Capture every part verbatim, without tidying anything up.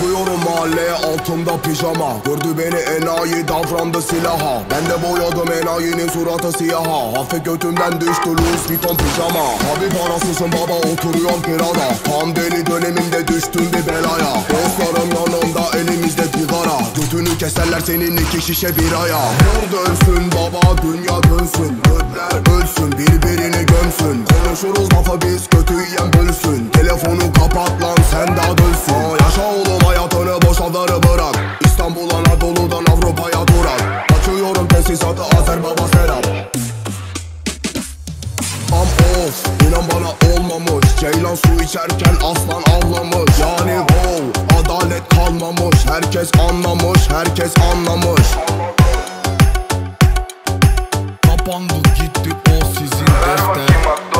Çıkıyorum mahalleye altımda pijama. Gördü beni enayi davrandı silaha. Ben de boyadım enayinin suratı siyaha. Hafif götümden düştü Louis Vuitton pijama. Abi parasızım baba oturuyorum kirada. Tam deli dönemimde düştüm bir belaya. Dostlarım yanımda elimizde sigara. Götünü keserler senin iki şişe biraya. Vur dönsün baba dünya dönsün. Götler ölsün birbirini gömsün. Konuşuruz lafa biz kötü yiyen bölsün. Telefonu kapat lan sen daha dönsün. Aa, yaşa oğlum hayatını boşalları bırak. İstanbul Anadolu'dan Avrupa'ya durak. Açıyorum tesisatı Azer Baba Serap. Am of inan bana olmamış. Ceylan su içerken aslan avlamış. Yani wow adalet kalmamış. Herkes anlamış, herkes anlamış. Kapandı gitti o sizin defter.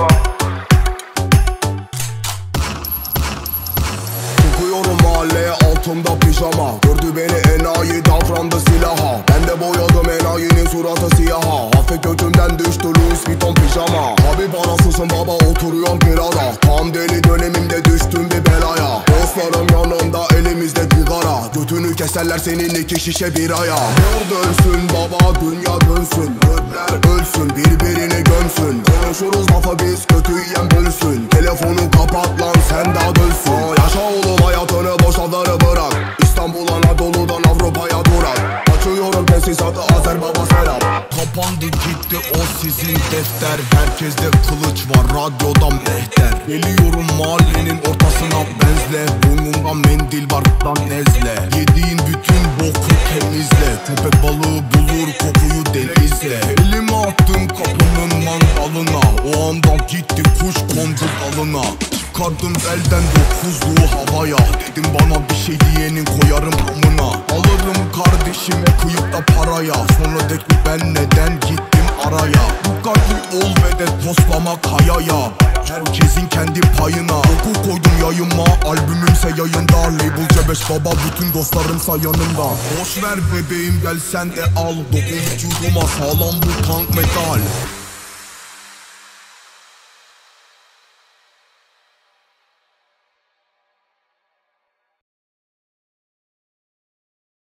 Çıkıyorum mahalleye altımda pijama. Gördü beni enayi davrandı silaha. Ben de boyadım enayinin suratı siyaha. Hafif götümden düştü Louis Vuitton pijama. Abi parasızım baba oturuyorum kirada. Tam deli dönemimde düştüm bir belaya. Dostlarım yanımda elimizde sigara. Götünü keserler senin iki şişe biraya. Vur dönsün baba dünya dönsün. Götler ölsün birbirini gömsün. Konuşuruz lafa biz kötü yiyen bölsün. Telefonu kapat lan sen daha dönsün. Aa, yaşa oğlum hayatını boşalları bırak. İstanbul Anadolu'dan Avrupa'ya durak. Açıyorum tesisatı Azer Baba Serap. Kapandı gitti o sizin defter. Herkeste kılıç var radyoda mehter. Geliyorum mahallenin ortasına benzle. Burnumda mendil var dan nezle. Yediğin bütün boku temizle. Köpek balığı bulur kokuyu denizle. Elimi attım kapının mandalına. O anda gitti kuş kondu dalına. Çıkardım elden dokuzluğu havaya. Dedim bana bir şey diyenin koyarım amına. Alırım kardeşime kıyıp da paraya. Sonra de ki ben neden gittim araya. Dikkatli ol ve de toslamak hayaya. Herkesin kendi payına. Oku koydum yayıma. Albümümse yayında. Label C beş baba bütün dostlarımsa yanımda. Boş ver bebeğim gel sen de al. Dokun vücuduma sağlam bu tank metal.